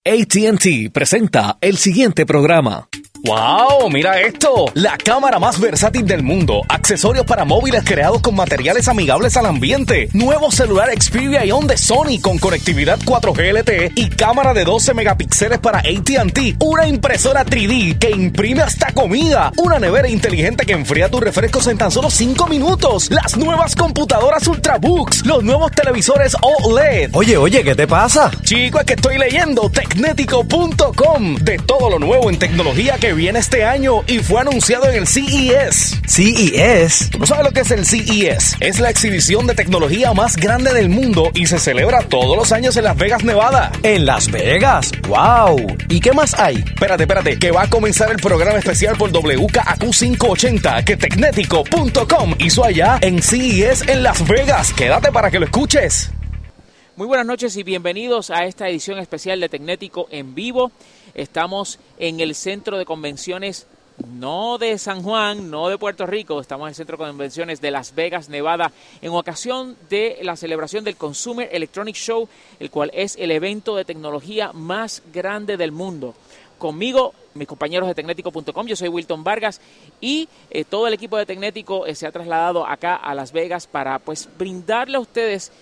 AT&T presenta el siguiente programa. ¡Wow! ¡Mira esto! La cámara más versátil del mundo. Accesorios para móviles creados con materiales amigables al ambiente. Nuevo celular Xperia Ion de Sony con conectividad 4G LTE y cámara de 12 megapíxeles para AT&T. Una impresora 3D que imprime hasta comida. Una nevera inteligente que enfría tus refrescos en tan solo 5 minutos. Las nuevas computadoras Ultrabooks. Los nuevos televisores OLED. Oye, ¿qué te pasa? Chico, es que estoy leyendo Tecnético.com de todo lo nuevo en tecnología que viene este año y fue anunciado en el CES. ¿CES? ¿Tú no sabes lo que es el CES? Es la exhibición de tecnología más grande del mundo y se celebra todos los años en Las Vegas, Nevada. ¿En Las Vegas? ¡Wow! ¿Y qué más hay? Espérate, que va a comenzar el programa especial por WKAQ 580 que Tecnético.com hizo allá en CES en Las Vegas. Quédate para que lo escuches. Muy buenas noches y bienvenidos a esta edición especial de Tecnético en vivo. Estamos en el Centro de Convenciones, no de San Juan, no de Puerto Rico, estamos en el Centro de Convenciones de Las Vegas, Nevada, en ocasión de la celebración del Consumer Electronics Show, el cual es el evento de tecnología más grande del mundo. Conmigo, mis compañeros de Tecnético.com, yo soy Wilton Vargas y todo el equipo de Tecnético se ha trasladado acá a Las Vegas para brindarle a ustedes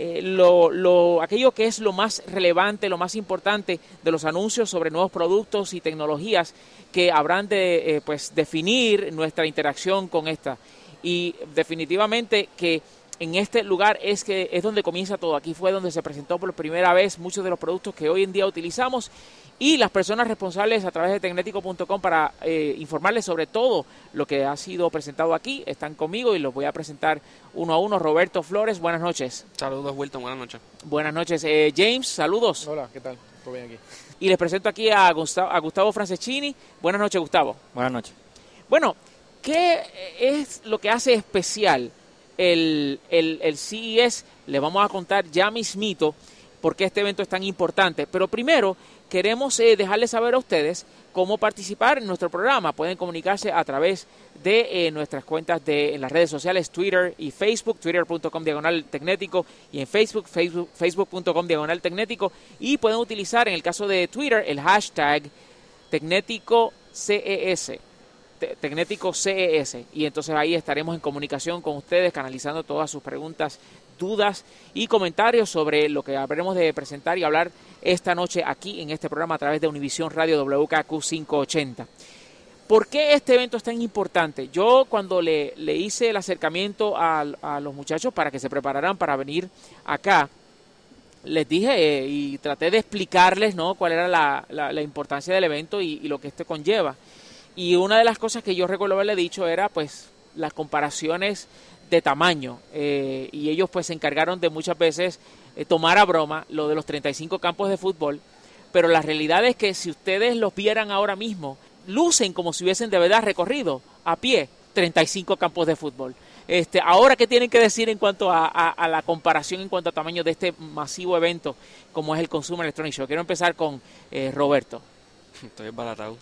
aquello que es lo más relevante, lo más importante de los anuncios sobre nuevos productos y tecnologías que habrán de definir nuestra interacción con esta. Y definitivamente que en este lugar es donde comienza todo. Aquí fue donde se presentó por primera vez muchos de los productos que hoy en día utilizamos y las personas responsables a través de Tecnético.com para informarles sobre todo lo que ha sido presentado aquí. Están conmigo y los voy a presentar uno a uno. Roberto Flores, buenas noches. Saludos, Wilton, buenas noches. Buenas noches. James, saludos. Hola, ¿qué tal? ¿Todo bien aquí? Y les presento aquí a Gustavo Franceschini. Buenas noches, Gustavo. Buenas noches. Bueno, ¿qué es lo que hace especial el CES? Le vamos a contar ya mismito por qué este evento es tan importante. Pero primero queremos dejarles saber a ustedes cómo participar en nuestro programa. Pueden comunicarse a través de nuestras cuentas en las redes sociales, Twitter y Facebook, twitter.com/Tecnético y en Facebook, facebook.com/Tecnético. Y pueden utilizar en el caso de Twitter el hashtag TecnéticoCES. Tecnético CES, y entonces ahí estaremos en comunicación con ustedes, canalizando todas sus preguntas, dudas y comentarios sobre lo que habremos de presentar y hablar esta noche aquí en este programa a través de Univisión Radio WKAQ 580. ¿Por qué este evento es tan importante? Yo cuando le hice el acercamiento a los muchachos para que se prepararan para venir acá, les dije y traté de explicarles, ¿no?, cuál era la importancia del evento y lo que este conlleva. Y una de las cosas que yo recuerdo haberle dicho era las comparaciones de tamaño, y ellos se encargaron de muchas veces tomar a broma lo de los 35 campos de fútbol, pero la realidad es que si ustedes los vieran ahora mismo, lucen como si hubiesen de verdad recorrido a pie 35 campos de fútbol. Ahora, ¿qué tienen que decir en cuanto a la comparación en cuanto a tamaño de este masivo evento como es el Consumer Electronics Show? Quiero empezar con Roberto. Estoy embaratado.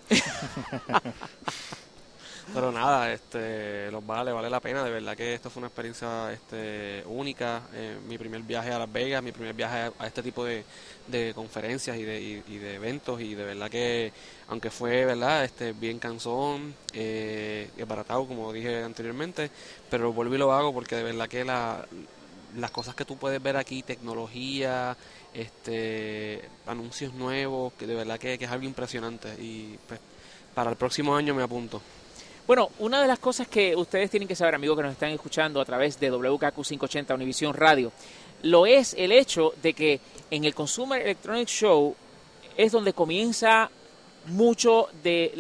Pero nada, vale la pena. De verdad que esto fue una experiencia única. Mi primer viaje a Las Vegas, mi primer viaje a este tipo de conferencias y de eventos. Y de verdad que, aunque fue bien cansón, embaratado, como dije anteriormente, pero vuelvo y lo hago porque de verdad que las cosas que tú puedes ver aquí, tecnología, anuncios nuevos, que de verdad que es algo impresionante, y para el próximo año me apunto. Bueno, una de las cosas que ustedes tienen que saber, amigos que nos están escuchando a través de WKAQ 580 Univisión Radio, lo es el hecho de que en el Consumer Electronics Show es donde comienza mucho de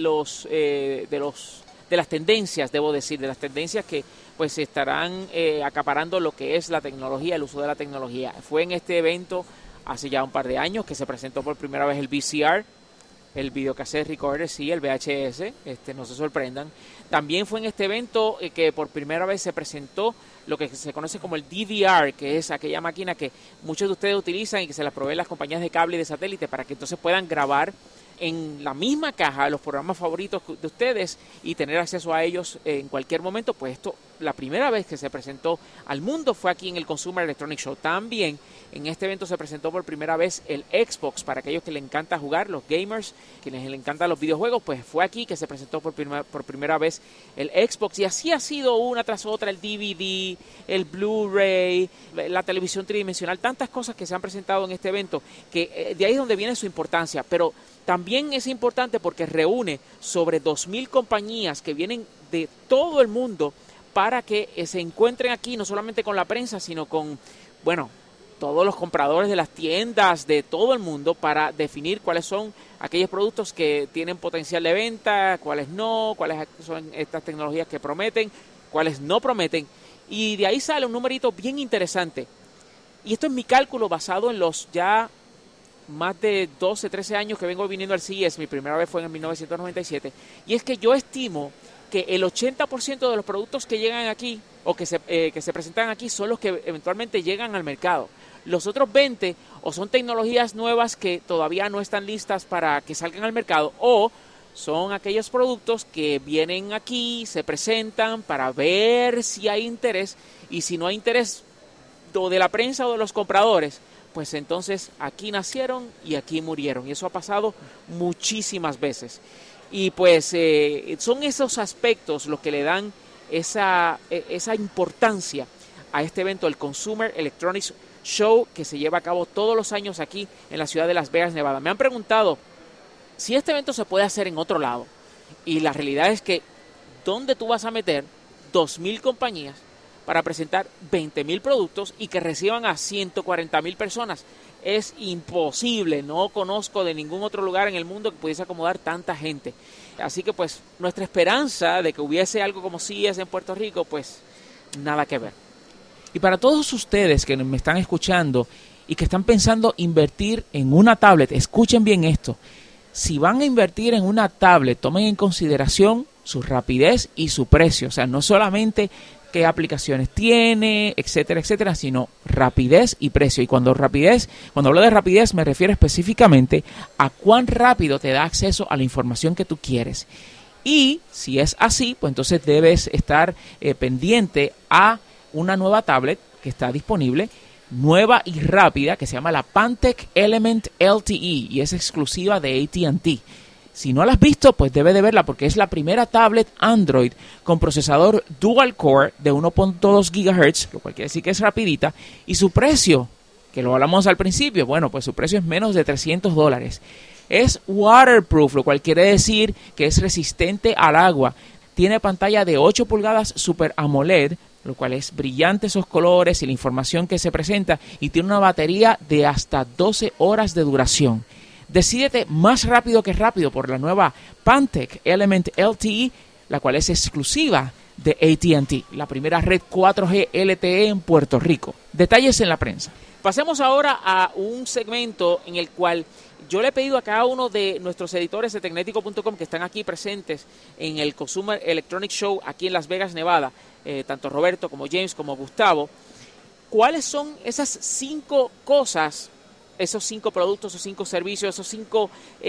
las tendencias, debo decir, de las tendencias que estarán acaparando lo que es la tecnología, el uso de la tecnología. Fue en este evento hace ya un par de años que se presentó por primera vez el VCR, el Videocassette Recorder, sí, el VHS, no se sorprendan. También fue en este evento que por primera vez se presentó lo que se conoce como el DVR, que es aquella máquina que muchos de ustedes utilizan y que se las proveen las compañías de cable y de satélite para que entonces puedan grabar en la misma caja los programas favoritos de ustedes y tener acceso a ellos en cualquier momento. Pues esto la primera vez que se presentó al mundo fue aquí en el Consumer Electronics Show. También en este evento se presentó por primera vez el Xbox, para aquellos que les encanta jugar, los gamers, quienes les encantan los videojuegos, pues fue aquí que se presentó por primera vez el Xbox, y así ha sido una tras otra, el DVD, el Blu-ray, la televisión tridimensional, tantas cosas que se han presentado en este evento, que de ahí es donde viene su importancia, pero también es importante porque reúne sobre 2,000 compañías que vienen de todo el mundo para que se encuentren aquí, no solamente con la prensa, sino con, bueno, todos los compradores de las tiendas de todo el mundo, para definir cuáles son aquellos productos que tienen potencial de venta, cuáles no, cuáles son estas tecnologías que prometen, cuáles no prometen. Y de ahí sale un numerito bien interesante. Y esto es mi cálculo basado en los ya más de 12, 13 años que vengo viniendo al CES. Mi primera vez fue en 1997. Y es que yo estimo que el 80% de los productos que llegan aquí o que se presentan aquí son los que eventualmente llegan al mercado. Los otros 20 o son tecnologías nuevas que todavía no están listas para que salgan al mercado, o son aquellos productos que vienen aquí, se presentan para ver si hay interés, y si no hay interés o de la prensa o de los compradores, pues entonces aquí nacieron y aquí murieron. Y eso ha pasado muchísimas veces. Y pues son esos aspectos los que le dan esa importancia a este evento, el Consumer Electronics Show, que se lleva a cabo todos los años aquí en la ciudad de Las Vegas, Nevada. Me han preguntado si este evento se puede hacer en otro lado, y la realidad es que ¿dónde tú vas a meter 2,000 compañías para presentar 20,000 productos y que reciban a 140,000 personas? Es imposible. No conozco de ningún otro lugar en el mundo que pudiese acomodar tanta gente. Así que pues nuestra esperanza de que hubiese algo como CES en Puerto Rico, pues nada que ver. Y para todos ustedes que me están escuchando y que están pensando invertir en una tablet, escuchen bien esto. Si van a invertir en una tablet, tomen en consideración su rapidez y su precio. O sea, no solamente qué aplicaciones tiene, etcétera, etcétera, sino rapidez y precio. Y cuando hablo de rapidez, me refiero específicamente a cuán rápido te da acceso a la información que tú quieres. Y si es así, pues entonces debes estar pendiente a una nueva tablet que está disponible, nueva y rápida, que se llama la Pantec Element LTE, y es exclusiva de AT&T. Si no la has visto, pues debe de verla, porque es la primera tablet Android con procesador dual core de 1.2 GHz, lo cual quiere decir que es rapidita, y su precio, que lo hablamos al principio, bueno, pues su precio es menos de $300. Es waterproof, lo cual quiere decir que es resistente al agua. Tiene pantalla de 8 pulgadas Super AMOLED, lo cual es brillante esos colores y la información que se presenta, y tiene una batería de hasta 12 horas de duración. Decídete más rápido que rápido por la nueva Pantec Element LTE, la cual es exclusiva de AT&T, la primera red 4G LTE en Puerto Rico. Detalles en la prensa. Pasemos ahora a un segmento en el cual yo le he pedido a cada uno de nuestros editores de Tecnético.com que están aquí presentes en el Consumer Electronics Show aquí en Las Vegas, Nevada, tanto Roberto como James como Gustavo, ¿cuáles son esas 5 cosas, esos 5 productos, esos 5 servicios, esos 5,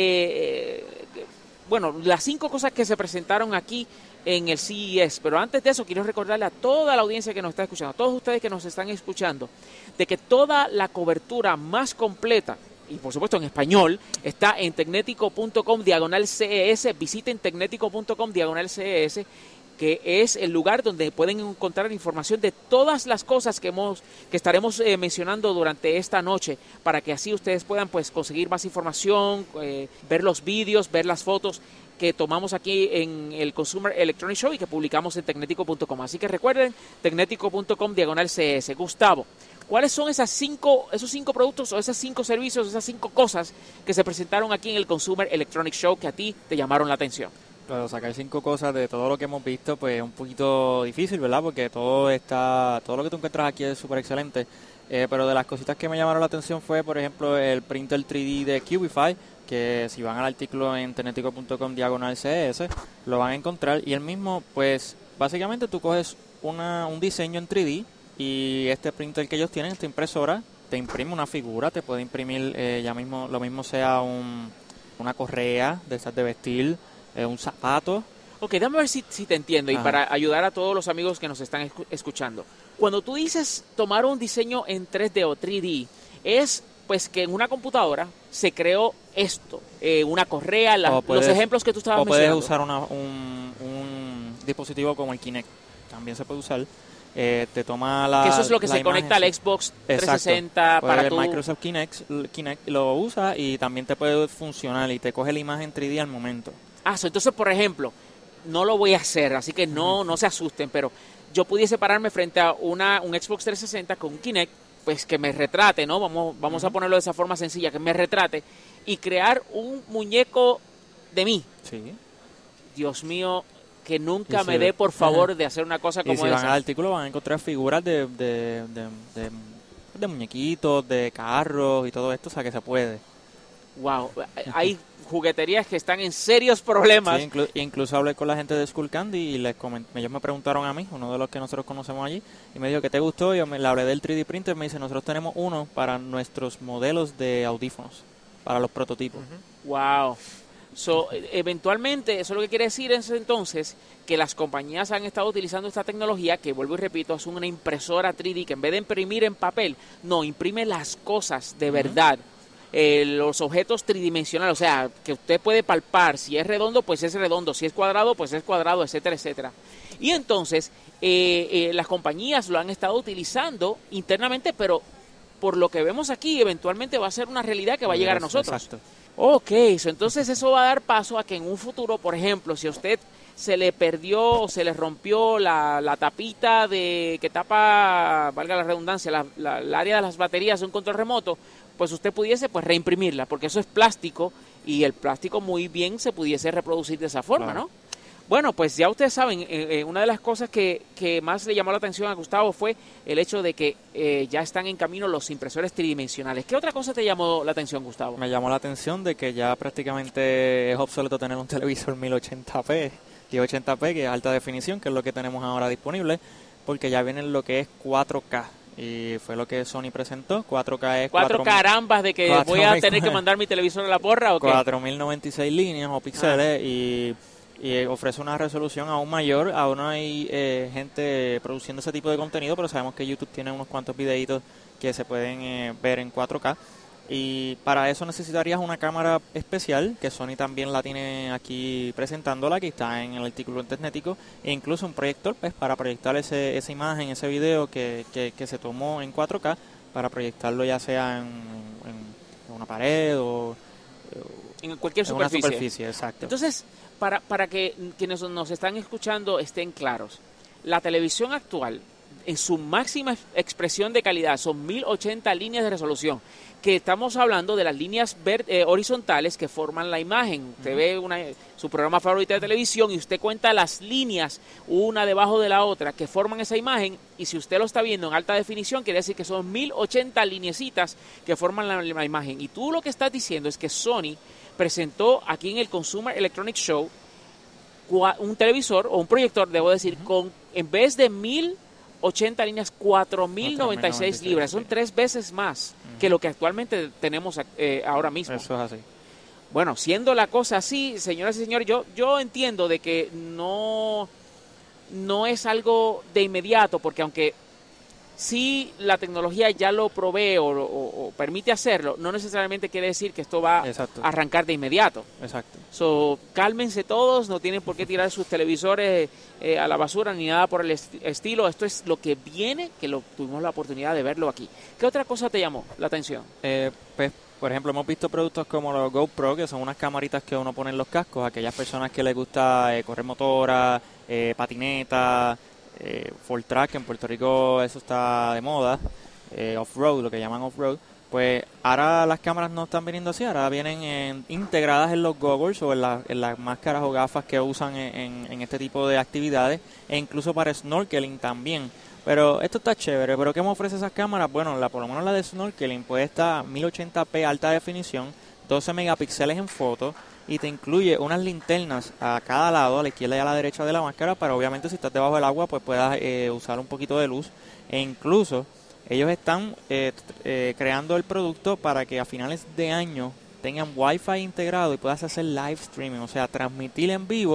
las 5 cosas que se presentaron aquí en el CES? Pero antes de eso, quiero recordarle a toda la audiencia que nos está escuchando, a todos ustedes que nos están escuchando, de que toda la cobertura más completa, y por supuesto en español, está en tecnético.com/CES. Visiten tecnético.com/CES, que es el lugar donde pueden encontrar información de todas las cosas que estaremos mencionando durante esta noche, para que así ustedes puedan pues conseguir más información, ver los vídeos, ver las fotos que tomamos aquí en el Consumer Electronics Show y que publicamos en tecnético.com. Así que recuerden, tecnético.com/CES. Gustavo, ¿cuáles son esos 5 productos o esos 5 servicios, esas 5 cosas que se presentaron aquí en el Consumer Electronics Show que a ti te llamaron la atención? Claro, sacar 5 cosas de todo lo que hemos visto, pues es un poquito difícil, ¿verdad? Porque todo lo que tú encuentras aquí es súper excelente. Pero de las cositas que me llamaron la atención fue, por ejemplo, el printer 3D de Cubify, que si van al artículo en tecnético.com/CES lo van a encontrar. Y el mismo, pues, básicamente tú coges un diseño en 3D y este printer que ellos tienen, esta impresora, te imprime una figura, te puede imprimir lo mismo sea una correa de esas de vestir, un zapato. Ok, déjame ver si te entiendo y Ajá. para ayudar a todos los amigos que nos están escuchando. Cuando tú dices tomar un diseño en 3D o 3D, es pues que en una computadora se creó esto, una correa, los ejemplos que tú estabas mencionando. O puedes usar un dispositivo como el Kinect, también se puede usar. Te toma que eso es lo que se imagen, conecta al Xbox 360 Exacto. para el tu... Microsoft Kinect lo usa y también te puede funcionar y te coge la imagen 3D al momento. Entonces, por ejemplo, no lo voy a hacer, así que no se asusten, pero yo pudiese pararme frente a un Xbox 360 con un Kinect, pues que me retrate, ¿no? Vamos a ponerlo de esa forma sencilla, que me retrate y crear un muñeco de mí. Sí. Dios mío, que nunca me dé por favor de hacer una cosa como esa. Y si van al artículo van a encontrar figuras de muñequitos, de carros y todo esto, o sea que se puede. Wow, hay jugueterías que están en serios problemas. Sí, incluso hablé con la gente de Skull Candy y ellos me preguntaron a mí, uno de los que nosotros conocemos allí, y me dijo que te gustó. Yo le hablé del 3D printer, me dice, nosotros tenemos uno para nuestros modelos de audífonos, para los prototipos. Wow. Eventualmente, eso lo que quiere decir es entonces que las compañías han estado utilizando esta tecnología, que vuelvo y repito, es una impresora 3D que en vez de imprimir en papel, no, imprime las cosas de verdad. Los objetos tridimensionales, o sea, que usted puede palpar, si es redondo, pues es redondo, si es cuadrado, pues es cuadrado, etcétera, etcétera. Y entonces, las compañías lo han estado utilizando internamente, pero por lo que vemos aquí, eventualmente va a ser una realidad que va a llegar a nosotros. Exacto. Ok, entonces eso va a dar paso a que en un futuro, por ejemplo, si a usted se le perdió o se le rompió la tapita que tapa, valga la redundancia, el área de las baterías de un control remoto, pues usted pudiese pues reimprimirla, porque eso es plástico y el plástico muy bien se pudiese reproducir de esa forma, Claro. ¿no? Bueno, pues ya ustedes saben, una de las cosas que más le llamó la atención a Gustavo fue el hecho de que ya están en camino los impresores tridimensionales. ¿Qué otra cosa te llamó la atención, Gustavo? Me llamó la atención de que ya prácticamente es obsoleto tener un televisor 1080p, 1080p, que es alta definición, que es lo que tenemos ahora disponible, porque ya viene lo que es 4K. Y fue lo que Sony presentó. 4K es 4 carambas de que voy a tener que mandar mi televisor a la porra, ¿o qué? 4096 líneas o píxeles y ofrece una resolución aún mayor. Aún no hay gente produciendo ese tipo de contenido, pero sabemos que YouTube tiene unos cuantos videitos que se pueden ver en 4K. Y para eso necesitarías una cámara especial, que Sony también la tiene aquí presentándola, que está en el artículo en Tecnético, e incluso un proyector pues, para proyectar esa imagen, ese video que se tomó en 4K, para proyectarlo ya sea en una pared o en cualquier en una superficie. superficie. Exacto. Entonces, para que quienes nos están escuchando estén claros, la televisión actual, en su máxima expresión de calidad, son 1080 líneas de resolución, que estamos hablando de las líneas horizontales que forman la imagen. Usted ve su programa favorito de televisión y usted cuenta las líneas una debajo de la otra que forman esa imagen, y si usted lo está viendo en alta definición, quiere decir que son 1080 lineecitas que forman la imagen. Y tú lo que estás diciendo es que Sony presentó aquí en el Consumer Electronics Show un televisor o un proyector, debo decir, con en vez de 1080 líneas, 4096 libras. Son 3 veces más que lo que actualmente tenemos ahora mismo. Eso es así. Bueno, siendo la cosa así, señoras y señores, yo entiendo de que no es algo de inmediato, porque aunque sí la tecnología ya lo provee o permite hacerlo, no necesariamente quiere decir que esto va Exacto. a arrancar de inmediato. Exacto. Cálmense todos, no tienen por qué tirar sus televisores a la basura ni nada por el estilo. Esto es lo que viene, que tuvimos la oportunidad de verlo aquí. ¿Qué otra cosa te llamó la atención? Pues, por ejemplo, hemos visto productos como los GoPro, que son unas camaritas que uno pone en los cascos, a aquellas personas que les gusta correr motora, patineta, full track. En Puerto Rico eso está de moda, off-road, lo que llaman off-road. Pues ahora las cámaras no están viniendo así, ahora vienen integradas en los goggles o en las máscaras o gafas que usan en este tipo de actividades, e incluso para snorkeling también. Pero esto está chévere. ¿Pero qué me ofrece esas cámaras? Bueno, por lo menos la de snorkeling pues está 1080p alta definición, 12 megapíxeles en foto, y te incluye unas linternas a cada lado, a la izquierda y a la derecha de la máscara, para obviamente si estás debajo del agua pues puedas usar un poquito de luz. E incluso ellos están creando el producto para que a finales de año tengan Wi-Fi integrado y puedas hacer live streaming, o sea, transmitir en vivo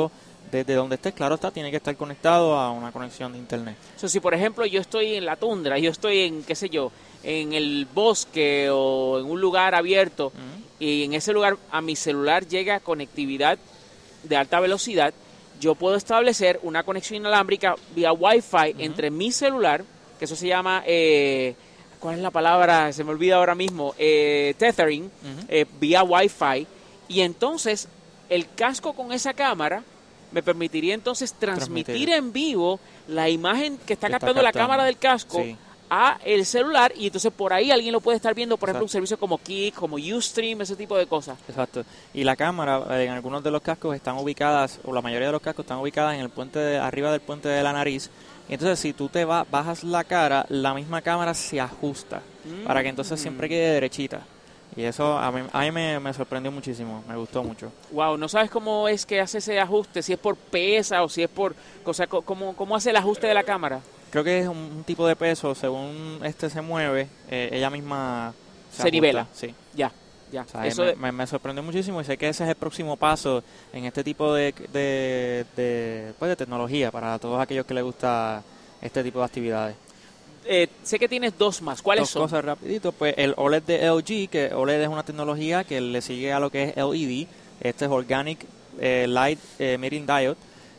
desde donde estés, claro está, tiene que estar conectado a una conexión de internet. Si por ejemplo yo estoy en la tundra, yo estoy en, qué sé yo, en el bosque o en un lugar abierto, y en ese lugar a mi celular llega conectividad de alta velocidad, yo puedo establecer una conexión inalámbrica vía Wi-Fi entre mi celular, que eso se llama, ¿cuál es la palabra? Se me olvida ahora mismo, tethering, vía Wi-Fi, y entonces el casco con esa cámara me permitiría entonces transmitir en vivo la imagen que está captando la cámara del casco a el celular, y entonces por ahí alguien lo puede estar viendo, por ejemplo, un servicio como Kik, como Ustream, ese tipo de cosas. Exacto. Y la cámara en algunos de los cascos están ubicadas, o la mayoría de los cascos están ubicadas en el puente arriba del puente de la nariz. Y entonces si tú te bajas la cara, la misma cámara se ajusta para que entonces siempre quede derechita. Y eso a mí me sorprendió muchísimo, me gustó mucho. Wow, ¿no sabes cómo es que hace ese ajuste? Si es por pesa o si es por... O sea, ¿cómo hace el ajuste de la cámara? Creo que es un tipo de peso, según se mueve, ella misma se nivela. Sí. Ya. O sea, eso me sorprendió muchísimo, y sé que ese es el próximo paso en este tipo de tecnología para todos aquellos que les gusta este tipo de actividades. Sé que tienes dos más. ¿Cuáles son? Dos cosas rapidito. Pues el OLED de LG, que OLED es una tecnología que le sigue a lo que es LED. Este es Organic Light Emitting Diode.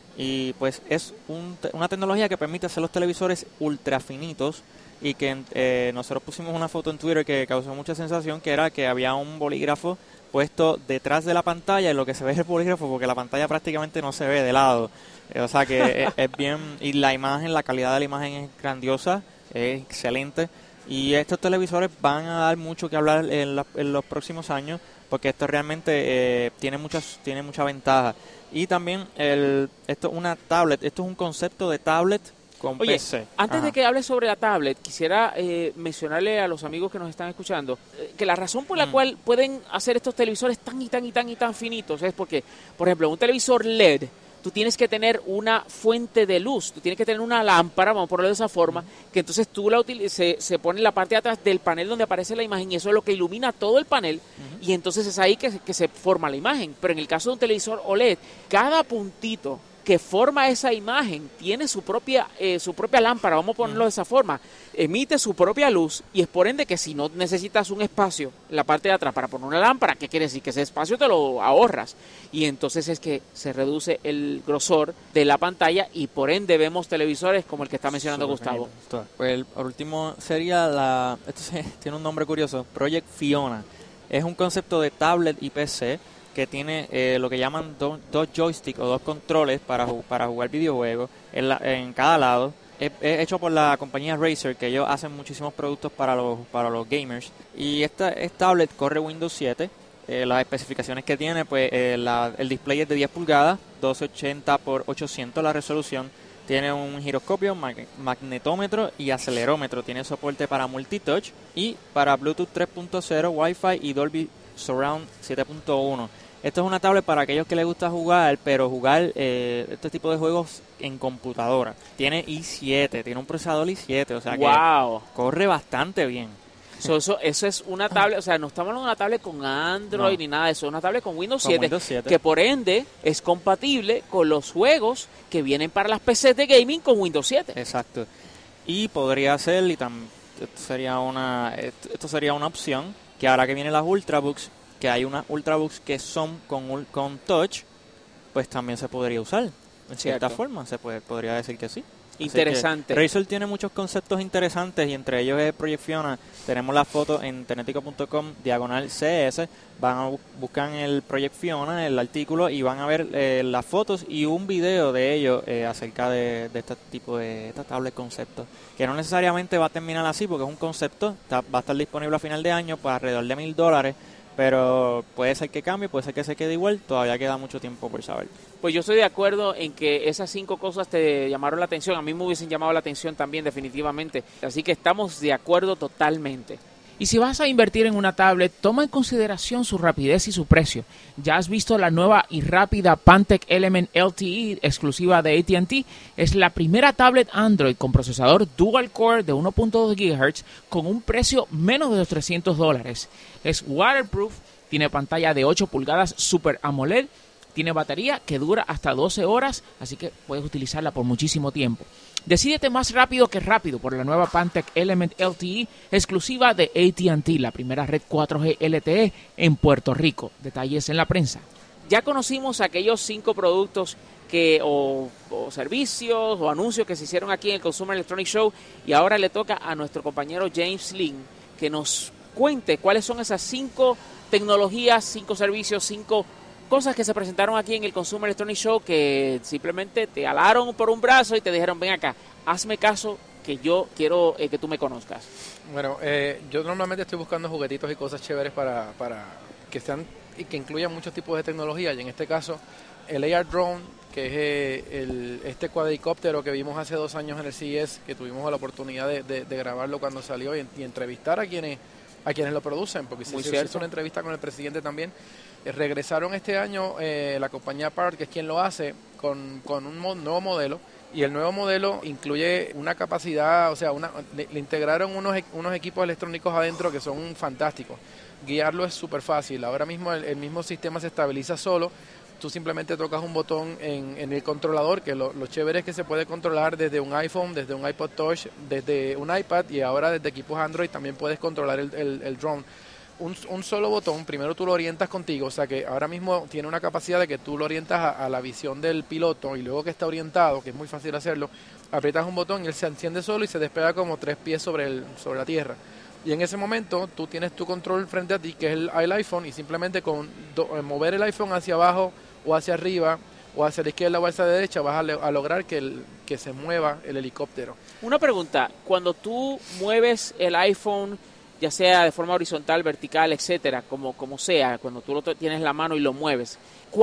Y pues es una tecnología que permite hacer los televisores ultra finitos, y que nosotros pusimos una foto en Twitter que causó mucha sensación, que era que había un bolígrafo puesto detrás de la pantalla, y lo que se ve es el bolígrafo, porque la pantalla prácticamente no se ve de lado. O sea que es bien, y la calidad de la imagen es grandiosa, es excelente, y estos televisores van a dar mucho que hablar en los próximos años, porque esto realmente tiene mucha ventaja. Y también esto es una tablet, esto es un concepto de tablet con PC. Antes de que hables sobre la tablet, quisiera mencionarle a los amigos que nos están escuchando que la razón por la cual pueden hacer estos televisores tan finitos es porque, por ejemplo, un televisor LED, tú tienes que tener una fuente de luz, tú tienes que tener una lámpara, vamos a ponerlo de esa forma, que entonces tú se pone en la parte de atrás del panel donde aparece la imagen, y eso es lo que ilumina todo el panel, y entonces es ahí que se forma la imagen. Pero en el caso de un televisor OLED, cada puntito que forma esa imagen tiene su propia lámpara, vamos a ponerlo de esa forma, emite su propia luz, y es por ende que si no necesitas un espacio en la parte de atrás para poner una lámpara, ¿qué quiere decir? Que ese espacio te lo ahorras, y entonces es que se reduce el grosor de la pantalla, y por ende vemos televisores como el que está mencionando Gustavo. Pues el último sería tiene un nombre curioso, Project Fiona. Es un concepto de tablet y PC que tiene lo que llaman dos joysticks o dos controles para jugar videojuegos en cada lado. Es hecho por la compañía Razer, que ellos hacen muchísimos productos para los gamers. Y esta tablet corre Windows 7. Las especificaciones que tiene, pues el display es de 10 pulgadas, 1280 x 800 la resolución. Tiene un giroscopio, magnetómetro y acelerómetro. Tiene soporte para multitouch y para Bluetooth 3.0, Wi-Fi y Dolby Surround 7.1. Esto es una tablet para aquellos que les gusta jugar, pero jugar este tipo de juegos en computadora. Tiene i7, tiene un procesador i7, o sea que corre bastante bien. Eso es una tablet, o sea, no estamos hablando de una tablet con Android ni nada de eso, es una tablet con Windows 7, que por ende es compatible con los juegos que vienen para las PCs de gaming con Windows 7. Exacto. Y podría ser, esto sería una opción, que ahora que vienen las Ultrabooks, que hay unas Ultrabooks que son con touch, pues también se podría usar. En cierta forma, podría decir que sí. Interesante. Razer tiene muchos conceptos interesantes, y entre ellos es Project Fiona. Tenemos la foto en tecnetico.com/CS. Buscan el Project Fiona, el artículo, y van a ver las fotos y un video de ellos acerca de este tipo de esta tablet concepto, que no necesariamente va a terminar así, porque es un concepto, va a estar disponible a final de año por alrededor de $1,000, pero puede ser que cambie, puede ser que se quede igual, todavía queda mucho tiempo por saber. Pues yo estoy de acuerdo en que esas 5 cosas te llamaron la atención, a mí me hubiesen llamado la atención también definitivamente, así que estamos de acuerdo totalmente. Y si vas a invertir en una tablet, toma en consideración su rapidez y su precio. ¿Ya has visto la nueva y rápida Pantec Element LTE exclusiva de AT&T? Es la primera tablet Android con procesador dual core de 1.2 GHz con un precio menos de los $300. Es waterproof, tiene pantalla de 8 pulgadas Super AMOLED, Tiene batería que dura hasta 12 horas, así que puedes utilizarla por muchísimo tiempo. Decídete más rápido que rápido por la nueva Pantec Element LTE exclusiva de AT&T, la primera red 4G LTE en Puerto Rico. Detalles en la prensa. Ya conocimos aquellos 5 productos o servicios o anuncios que se hicieron aquí en el Consumer Electronics Show, y ahora le toca a nuestro compañero James Lin que nos cuente cuáles son esas 5 tecnologías, 5 servicios, 5 cosas que se presentaron aquí en el Consumer Electronics Show que simplemente te alaron por un brazo y te dijeron, ven acá, hazme caso que yo quiero que tú me conozcas. Bueno, yo normalmente estoy buscando juguetitos y cosas chéveres para que sean y que incluyan muchos tipos de tecnología, y en este caso el AR Drone, que es este cuadricóptero que vimos hace 2 años en el CES, que tuvimos la oportunidad de grabarlo cuando salió y entrevistar a quienes lo producen, porque se hizo una entrevista con el presidente también. Regresaron este año la compañía Parrot, que es quien lo hace, con un nuevo modelo, y el nuevo modelo incluye una capacidad, o sea, le integraron unos equipos electrónicos adentro que son fantásticos. Guiarlo es súper fácil. Ahora mismo el mismo sistema se estabiliza solo. Tú simplemente tocas un botón en el controlador, que lo chévere es que se puede controlar desde un iPhone, desde un iPod Touch, desde un iPad, y ahora desde equipos Android también puedes controlar el drone. Un solo botón, primero tú lo orientas contigo, o sea que ahora mismo tiene una capacidad de que tú lo orientas a la visión del piloto, y luego que está orientado, que es muy fácil hacerlo, aprietas un botón y él se enciende solo y se despega como 3 pies sobre la tierra. Y en ese momento tú tienes tu control frente a ti, que es el iPhone, y simplemente con mover el iPhone hacia abajo o hacia arriba o hacia la izquierda o hacia la derecha vas a lograr que se mueva el helicóptero. Una pregunta, cuando tú mueves el iPhone, ya sea de forma horizontal, vertical, etcétera, como sea, cuando tú tienes en la mano y lo mueves,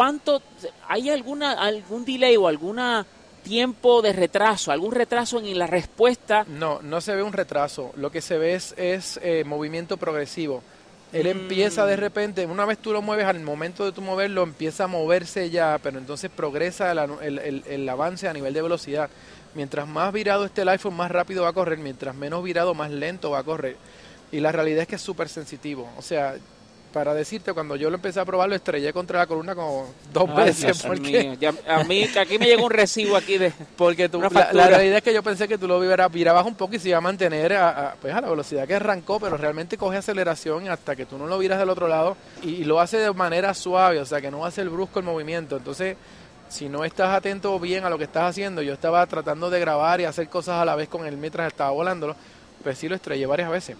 ¿hay algún delay o algún tiempo de retraso, algún retraso en la respuesta? No se ve un retraso, lo que se ve es movimiento progresivo. Él empieza de repente, una vez tú lo mueves, al momento de tú moverlo empieza a moverse ya, pero entonces progresa el avance a nivel de velocidad. Mientras más virado esté el iPhone, más rápido va a correr, mientras menos virado, más lento va a correr. Y la realidad es que es súper sensitivo. O sea, para decirte, cuando yo lo empecé a probar, lo estrellé contra la columna como 2 veces. Porque a mí, aquí me llegó un recibo aquí de porque la realidad es que yo pensé que tú lo virabas un poco y se iba a mantener pues a la velocidad que arrancó, pero realmente coge aceleración hasta que tú no lo viras del otro lado, y lo hace de manera suave, o sea que no hace el brusco el movimiento. Entonces, si no estás atento bien a lo que estás haciendo, yo estaba tratando de grabar y hacer cosas a la vez con él mientras estaba volándolo, pues sí lo estrellé varias veces.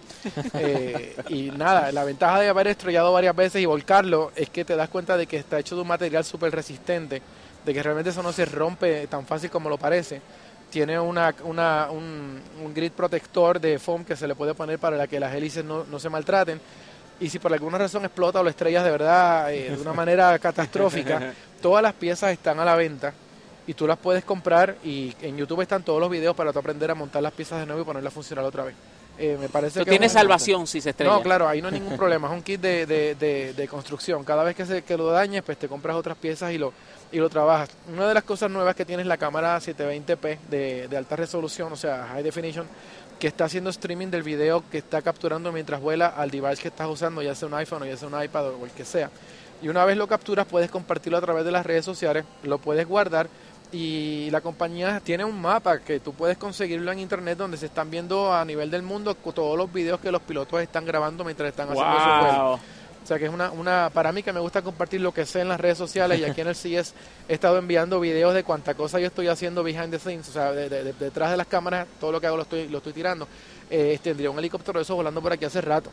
Y nada, la ventaja de haber estrellado varias veces y volcarlo es que te das cuenta de que está hecho de un material súper resistente, de que realmente eso no se rompe tan fácil como lo parece. Tiene un grid protector de foam que se le puede poner para que las hélices no se maltraten. Y si por alguna razón explota o lo estrellas de verdad de una manera catastrófica, todas las piezas están a la venta y tú las puedes comprar, y en YouTube están todos los videos para tú aprender a montar las piezas de nuevo y ponerlas a funcionar otra vez. Me parece que tiene salvación si se estrella. No, claro, ahí no hay ningún problema, es un kit de construcción. Cada vez que lo dañes, pues te compras otras piezas y lo trabajas. Una de las cosas nuevas que tiene es la cámara 720p de alta resolución, o sea, high definition, que está haciendo streaming del video que está capturando mientras vuela al device que estás usando, ya sea un iPhone o ya sea un iPad o el que sea. Y una vez lo capturas, puedes compartirlo a través de las redes sociales, lo puedes guardar, y la compañía tiene un mapa que tú puedes conseguirlo en internet, donde se están viendo a nivel del mundo todos los videos que los pilotos están grabando mientras están haciendo su vuelo. O sea que es para mí, que me gusta compartir lo que sé en las redes sociales, y aquí en el CES he estado enviando videos de cuánta cosa yo estoy haciendo behind the scenes, o sea, detrás de las cámaras, todo lo que hago lo estoy tirando. Tendría un helicóptero de esos volando por aquí hace rato.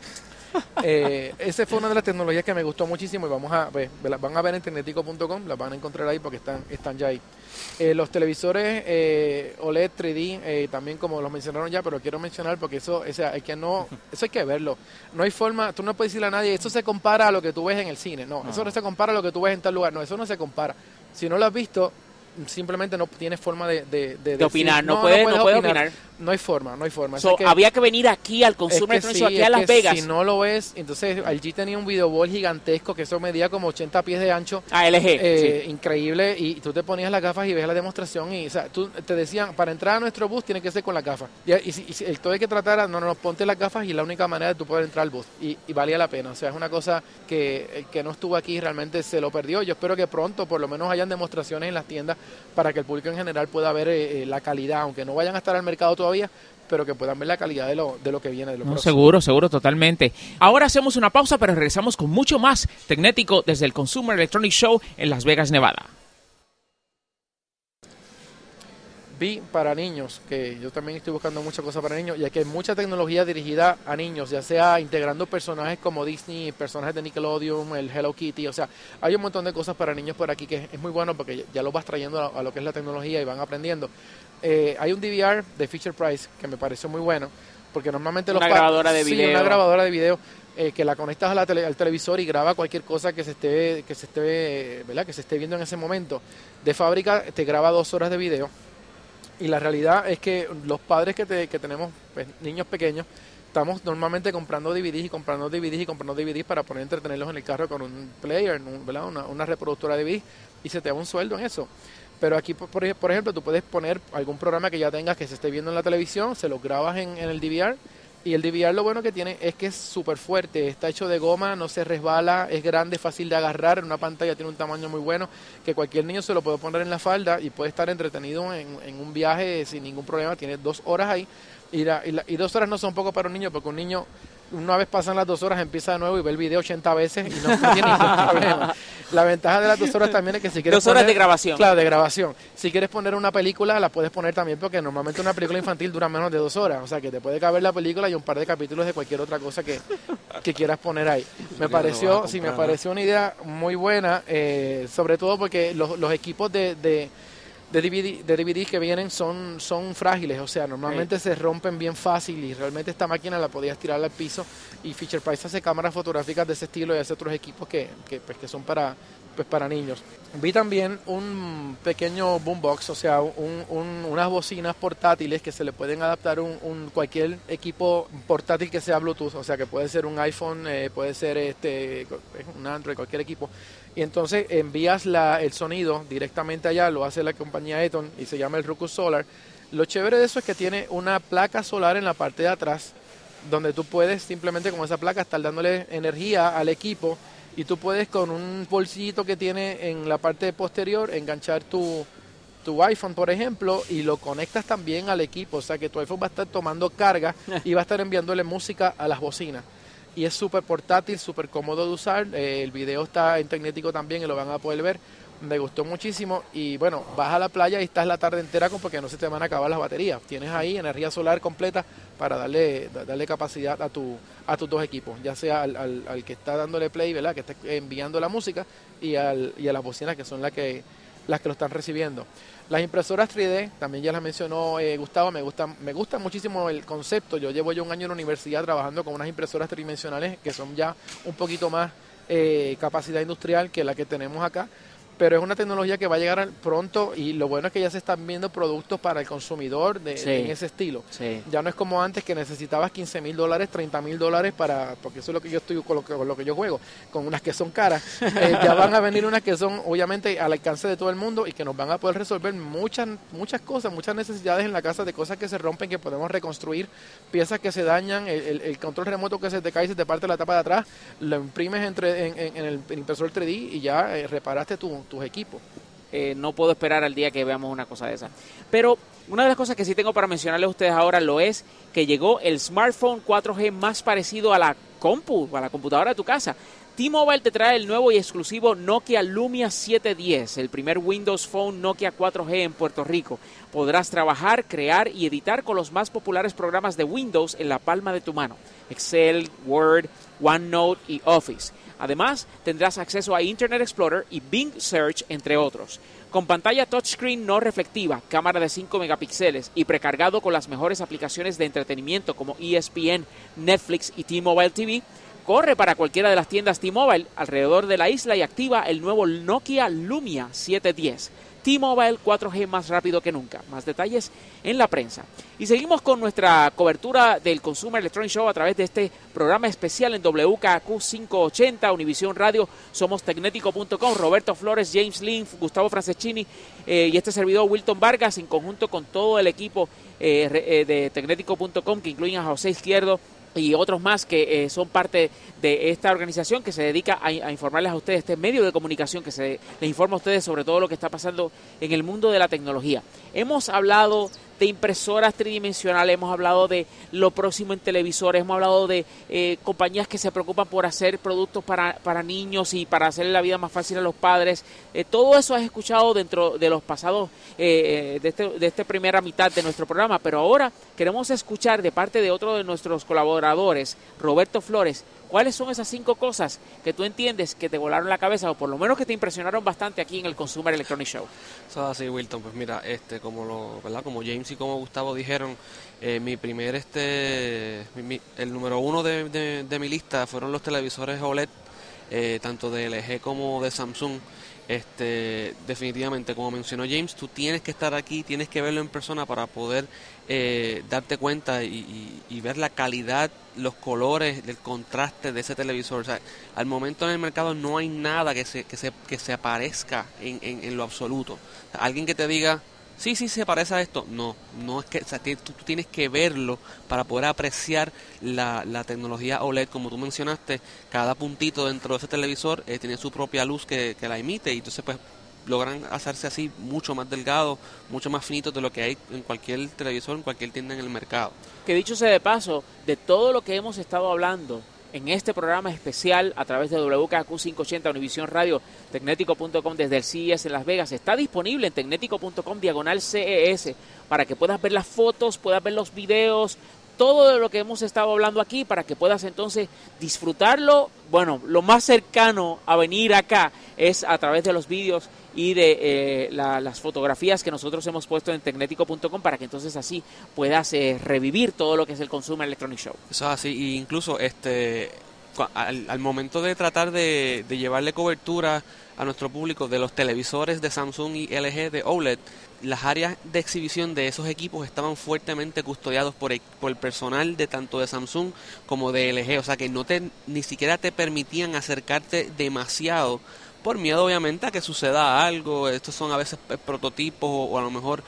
Esa fue una de las tecnologías que me gustó muchísimo, y van a ver en tecnetico.com, las van a encontrar ahí porque están ya ahí. Los televisores OLED 3D, también, como los mencionaron ya, pero quiero mencionar porque eso hay que verlo. No hay forma, tú no puedes decirle a nadie, eso se compara a lo que tú ves en el cine. No, eso no se compara a lo que tú ves en tal lugar. No, eso no se compara. Si no lo has visto, simplemente no tienes forma de opinar, decir, no puedes opinar. No hay forma. So, había que venir aquí al Consumer Electronics Show, aquí a Las Vegas. Si no lo ves, entonces LG tenía un videoball gigantesco que eso medía como 80 pies de ancho. LG. Sí. Increíble, y tú te ponías las gafas y ves la demostración y, o sea, tú te decían, para entrar a nuestro bus tiene que ser con las gafas. Y si todo hay que tratar, no, ponte las gafas y la única manera de tú poder entrar al bus. Y valía la pena. O sea, es una cosa que el que no estuvo aquí realmente se lo perdió. Yo espero que pronto por lo menos hayan demostraciones en las tiendas para que el público en general pueda ver la calidad, aunque no vayan a estar al mercado todavía, pero que puedan ver la calidad de lo que viene de lo próximo. Seguro, totalmente. Ahora hacemos una pausa, pero regresamos con mucho más Tecnético desde el Consumer Electronics Show en Las Vegas, Nevada. Vi para niños, que yo también estoy buscando muchas cosas para niños, ya que hay mucha tecnología dirigida a niños, ya sea integrando personajes como Disney, personajes de Nickelodeon, el Hello Kitty, o sea, hay un montón de cosas para niños por aquí que es muy bueno porque ya los vas trayendo a lo que es la tecnología y van aprendiendo. Hay un DVR de Fisher Price que me pareció muy bueno, porque normalmente una grabadora de video. Sí, una grabadora de video que la conectas a al televisor y graba cualquier cosa que se esté viendo en ese momento. De fábrica te graba 2 horas de video. Y la realidad es que los padres que tenemos pues, niños pequeños, estamos normalmente comprando DVDs para poder entretenerlos en el carro con un player, ¿verdad? Una reproductora de DVDs, y se te da un sueldo en eso. Pero aquí, por ejemplo, tú puedes poner algún programa que ya tengas que se esté viendo en la televisión, se lo grabas en el DVR, y el DVR lo bueno que tiene es que es súper fuerte, está hecho de goma, no se resbala, es grande, fácil de agarrar, en una pantalla tiene un tamaño muy bueno, que cualquier niño se lo puede poner en la falda y puede estar entretenido en un viaje sin ningún problema. Tiene 2 horas ahí, y 2 horas no son poco para un niño, porque un niño, una vez pasan las 2 horas, empieza de nuevo y ve el video 80 veces y no tiene ningún problema. La ventaja de las 2 horas también es que si quieres 2 horas de grabación. Claro, de grabación. Si quieres poner una película, la puedes poner también, porque normalmente una película infantil dura menos de 2 horas. O sea, que te puede caber la película y un par de capítulos de cualquier otra cosa que quieras poner ahí. Me pareció una idea muy buena, sobre todo porque los equipos de DVDs que vienen son frágiles, o sea, normalmente se rompen bien fácil, y realmente esta máquina la podías tirar al piso, y Fisher Price hace cámaras fotográficas de ese estilo y hace otros equipos que son para niños. Vi también un pequeño boombox, o sea, unas bocinas portátiles que se le pueden adaptar cualquier equipo portátil que sea Bluetooth, o sea, que puede ser un iPhone, puede ser un Android, cualquier equipo. Y entonces envías el sonido directamente allá, lo hace la compañía Eton y se llama el Roku Solar. Lo chévere de eso es que tiene una placa solar en la parte de atrás, donde tú puedes simplemente con esa placa estar dándole energía al equipo, y tú puedes con un bolsillito que tiene en la parte posterior enganchar tu iPhone, por ejemplo, y lo conectas también al equipo, o sea que tu iPhone va a estar tomando carga y va a estar enviándole música a las bocinas. Y es súper portátil, súper cómodo de usar. El video está en Tecnético también y lo van a poder ver. Me gustó muchísimo. Y bueno, vas a la playa y estás la tarde entera porque no se te van a acabar las baterías. Tienes ahí energía solar completa para darle capacidad a tus 2 equipos, ya sea al que está dándole play, ¿verdad?, que está enviando la música, y a las bocinas, que son las que lo están recibiendo. Las impresoras 3D, también ya las mencionó Gustavo, me gusta muchísimo el concepto. Yo llevo 1 año en la universidad trabajando con unas impresoras tridimensionales que son ya un poquito más capacidad industrial que la que tenemos acá, pero es una tecnología que va a llegar pronto, y lo bueno es que ya se están viendo productos para el consumidor en ese estilo. Sí. Ya no es como antes, que necesitabas $15,000, $30,000 porque eso es lo que yo estoy con lo que yo juego, con unas que son caras. Ya van a venir unas que son obviamente al alcance de todo el mundo y que nos van a poder resolver muchas cosas, muchas necesidades en la casa, de cosas que se rompen, que podemos reconstruir, piezas que se dañan, el control remoto que se te cae y se te parte la tapa de atrás, lo imprimes en el impresor 3D y ya reparaste tus equipos. No puedo esperar al día que veamos una cosa de esa. Pero una de las cosas que sí tengo para mencionarles a ustedes ahora lo es que llegó el smartphone 4G más parecido a la computadora de tu casa. T-Mobile te trae el nuevo y exclusivo Nokia Lumia 710, el primer Windows Phone Nokia 4G en Puerto Rico. Podrás trabajar, crear y editar con los más populares programas de Windows en la palma de tu mano: Excel, Word, OneNote y Office. Además, tendrás acceso a Internet Explorer y Bing Search, entre otros. Con pantalla touchscreen no reflectiva, cámara de 5 megapíxeles y precargado con las mejores aplicaciones de entretenimiento como ESPN, Netflix y T-Mobile TV, corre para cualquiera de las tiendas T-Mobile alrededor de la isla y activa el nuevo Nokia Lumia 710. T-Mobile 4G más rápido que nunca. Más detalles en la prensa. Y seguimos con nuestra cobertura del Consumer Electronic Show a través de este programa especial en WKQ 580, Univisión Radio, Somos Tecnético.com, Roberto Flores, James Lynn, Gustavo Franceschini y este servidor Wilton Vargas, en conjunto con todo el equipo de Tecnético.com, que incluyen a José Izquierdo y otros más que son parte de esta organización que se dedica a informarles a ustedes, este medio de comunicación que les informa a ustedes sobre todo lo que está pasando en el mundo de la tecnología. Hemos hablado de impresoras tridimensionales, hemos hablado de lo próximo en televisores, hemos hablado de compañías que se preocupan por hacer productos para niños y para hacerle la vida más fácil a los padres. Todo eso has escuchado dentro de los pasados, de esta primera mitad de nuestro programa, pero ahora queremos escuchar de parte de otro de nuestros colaboradores, Roberto Flores, ¿cuáles son esas 5 cosas que tú entiendes que te volaron la cabeza o por lo menos que te impresionaron bastante aquí en el Consumer Electronic Show? Eso es así, Wilton. Pues mira, como James y como Gustavo dijeron, el número 1 de mi lista fueron los televisores OLED, tanto de LG como de Samsung. Definitivamente, como mencionó James, tú tienes que estar aquí, tienes que verlo en persona para poder darte cuenta y ver la calidad, los colores, el contraste de ese televisor. O sea, al momento en el mercado no hay nada que se aparezca en lo absoluto. O sea, alguien que te diga, sí, se parece a esto. No es que, o sea, tú tienes que verlo para poder apreciar la tecnología OLED. Como tú mencionaste, cada puntito dentro de ese televisor tiene su propia luz que la emite, y entonces pues logran hacerse así mucho más delgados, mucho más finitos de lo que hay en cualquier televisor, en cualquier tienda en el mercado. Que dicho sea de paso, de todo lo que hemos estado hablando en este programa especial a través de WKQ 580, Univisión Radio, Tecnético.com desde el CES en Las Vegas, está disponible en Tecnético.com/CES para que puedas ver las fotos, puedas ver los videos, todo de lo que hemos estado hablando aquí, para que puedas entonces disfrutarlo. Bueno, lo más cercano a venir acá es a través de los vídeos y de las fotografías que nosotros hemos puesto en Tecnético.com, para que entonces así puedas revivir todo lo que es el Consumer Electronic Show. Eso es así, y incluso al momento de tratar de llevarle cobertura a nuestro público de los televisores de Samsung y LG de OLED, las áreas de exhibición de esos equipos estaban fuertemente custodiados por el personal de tanto de Samsung como de LG, o sea que ni siquiera te permitían acercarte demasiado, por miedo obviamente a que suceda algo. Estos son a veces prototipos o a lo mejor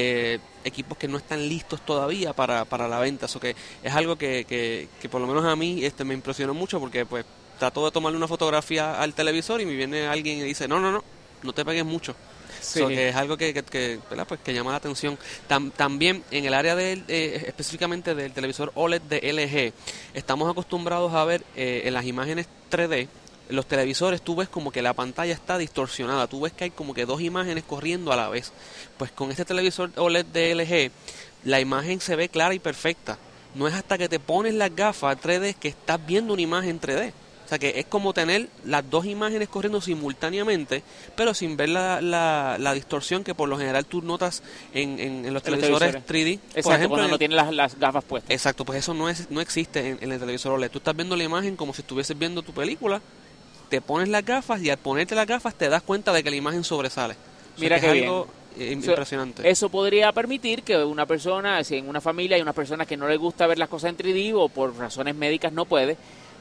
equipos que no están listos todavía para la venta. Eso que es algo que por lo menos a mí me impresionó mucho, porque pues trato de tomarle una fotografía al televisor y me viene alguien y dice no te pegues mucho. Sí. Que es algo que llama la atención. También en el área específicamente del televisor OLED de LG, estamos acostumbrados a ver en las imágenes 3D, los televisores, tú ves como que la pantalla está distorsionada, tú ves que hay como que 2 imágenes corriendo a la vez. Pues con este televisor OLED de LG, la imagen se ve clara y perfecta. No es hasta que te pones las gafas 3D que estás viendo una imagen 3D. O sea que es como tener las 2 imágenes corriendo simultáneamente, pero sin ver la distorsión que por lo general tú notas en los televisores 3D. Exacto, por ejemplo, cuando no tienes las gafas puestas. Exacto, pues eso no existe en el televisor OLED. Tú estás viendo la imagen como si estuvieses viendo tu película, te pones las gafas y al ponerte las gafas te das cuenta de que la imagen sobresale. Mira qué bien. Algo impresionante. Eso podría permitir que una persona, si en una familia hay una persona que no le gusta ver las cosas en 3D o por razones médicas no puede,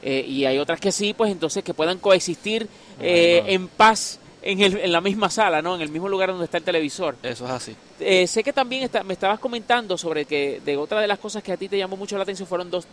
y hay otras que sí, pues entonces que puedan coexistir en paz en la misma sala, ¿no? En el mismo lugar donde está el televisor. Eso es así. Sé que también me estabas comentando sobre que de otra de las cosas que a ti te llamó mucho la atención fueron 2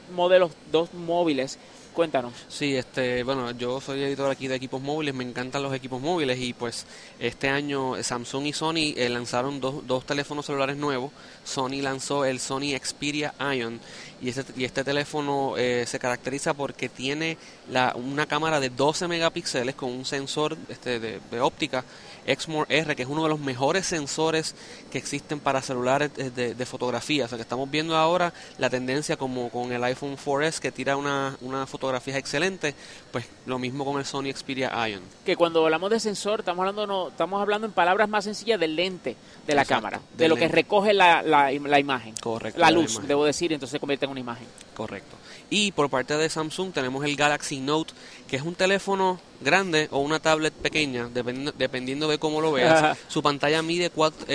móviles. Cuéntanos. Sí, bueno, yo soy editor aquí de equipos móviles, me encantan los equipos móviles, y pues este año Samsung y Sony lanzaron dos teléfonos celulares nuevos. Sony lanzó el Sony Xperia Ion, y este teléfono se caracteriza porque tiene una cámara de 12 megapíxeles con un sensor de óptica Exmor R, que es uno de los mejores sensores que existen para celulares de fotografía. O sea que estamos viendo ahora la tendencia como con el iPhone 4S, que tira una fotografía excelente, pues lo mismo con el Sony Xperia Ion. Que cuando hablamos de sensor estamos hablando en palabras más sencillas del lente de la cámara, de lo que recoge la imagen. Correcto. La luz, debo decir, entonces se convierte en una imagen. Correcto. Y por parte de Samsung tenemos el Galaxy Note, que es un teléfono grande o una tablet pequeña, dependiendo de cómo lo veas. Su pantalla mide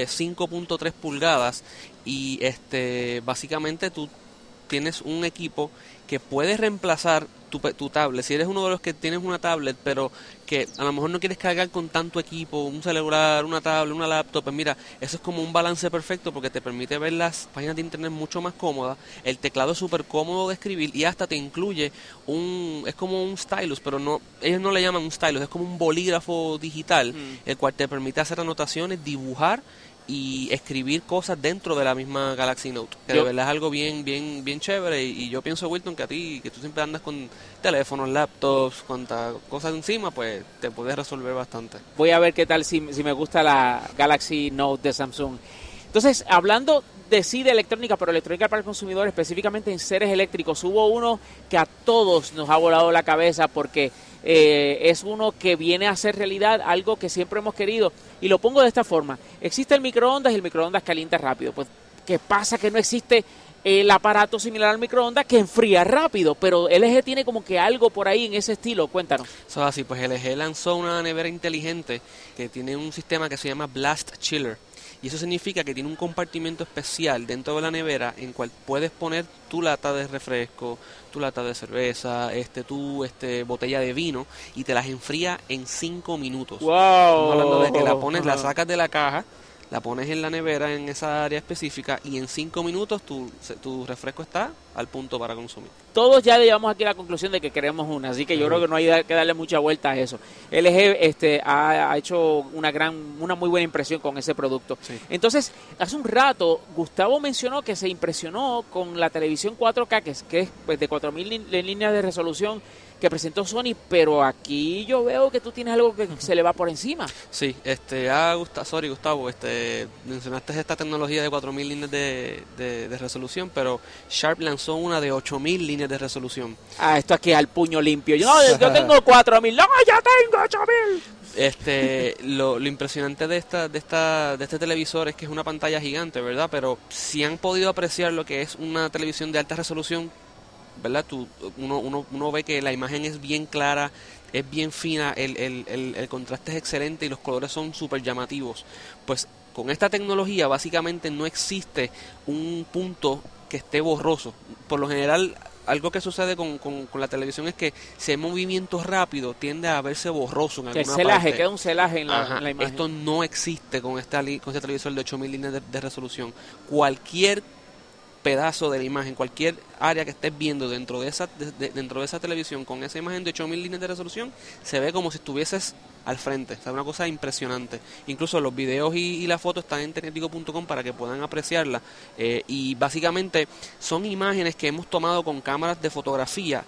5.3 pulgadas y básicamente tú tienes un equipo que puede reemplazar tu tablet. Si eres uno de los que tienes una tablet, pero que a lo mejor no quieres cargar con tanto equipo, un celular, una tablet, una laptop, pues mira, eso es como un balance perfecto porque te permite ver las páginas de internet mucho más cómodas. El teclado es súper cómodo de escribir y hasta te incluye es como un stylus, pero no, ellos no le llaman un stylus, es como un bolígrafo digital, el cual te permite hacer anotaciones, dibujar y escribir cosas dentro de la misma Galaxy Note, que de verdad es algo bien chévere. Y yo pienso, Wilton, que tú siempre andas con teléfonos, laptops, cuantas cosas encima, pues te puedes resolver bastante. Voy a ver qué tal si me gusta la Galaxy Note de Samsung. Entonces, hablando de electrónica, pero electrónica para el consumidor, específicamente en seres eléctricos, hubo uno que a todos nos ha volado la cabeza porque es uno que viene a hacer realidad algo que siempre hemos querido, y lo pongo de esta forma. Existe el microondas y el microondas calienta rápido. Pues, ¿qué pasa? Que no existe el aparato similar al microondas que enfría rápido, pero LG tiene como que algo por ahí en ese estilo. Cuéntanos. Eso es así, pues LG lanzó una nevera inteligente que tiene un sistema que se llama Blast Chiller. Y eso significa que tiene un compartimento especial dentro de la nevera en cual puedes poner tu lata de refresco, tu lata de cerveza, tu botella de vino, y te las enfría en 5 minutos. ¡Wow! Estamos hablando de que la sacas de la caja, la pones en la nevera en esa área específica y en 5 minutos tu refresco está al punto para consumir. Todos ya llegamos aquí a la conclusión de que queremos una, así que yo creo que no hay que darle mucha vuelta a eso. LG ha hecho una muy buena impresión con ese producto. Sí. Entonces, hace un rato Gustavo mencionó que se impresionó con la televisión 4K, que es pues, de 4.000 líneas de resolución que presentó Sony, pero aquí yo veo que tú tienes algo que se le va por encima. Sí, Gustavo, mencionaste esta tecnología de 4.000 líneas de resolución, pero Sharp lanzó una de 8.000 líneas de resolución. Esto aquí es al puño limpio. Yo tengo 4.000, no, ya tengo 8.000. Lo impresionante de este televisor es que es una pantalla gigante, ¿verdad? Pero si han podido apreciar lo que es una televisión de alta resolución, ¿verdad? Uno ve que la imagen es bien clara, es bien fina, el contraste es excelente y los colores son súper llamativos. Pues con esta tecnología básicamente no existe un punto que esté borroso. Por lo general, algo que sucede con la televisión es que si hay movimiento rápido tiende a verse borroso en alguna parte. Queda un celaje en la imagen. Esto no existe con este televisor de 8.000 líneas de resolución. Cualquier pedazo de la imagen, cualquier área que estés viendo dentro de esa televisión con esa imagen de 8.000 líneas de resolución, se ve como si estuvieses al frente. O sea, una cosa impresionante. Incluso los videos y la foto están en tecnetico.com para que puedan apreciarla. Y básicamente son imágenes que hemos tomado con cámaras de fotografía,